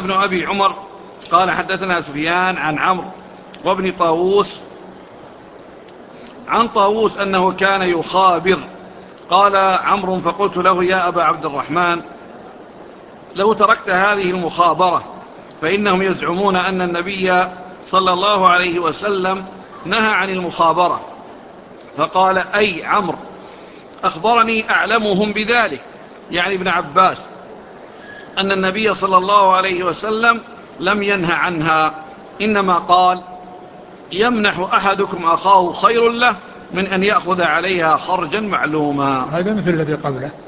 ابن أبي عمر قال حدثنا سفيان عن عمرو وابن طاووس عن طاووس أنه كان يخابر. قال عمرو فقلت له يا أبا عبد الرحمن لو تركت هذه المخابرة فإنهم يزعمون أن النبي صلى الله عليه وسلم نهى عن المخابرة. فقال أي عمرو أخبرني أعلمهم بذلك، يعني ابن عباس، أن النبي صلى الله عليه وسلم لم ينهى عنها، إنما قال يمنح أحدكم أخاه خير له من أن يأخذ عليها خرجا معلوما. هذا مثل الذي قبله.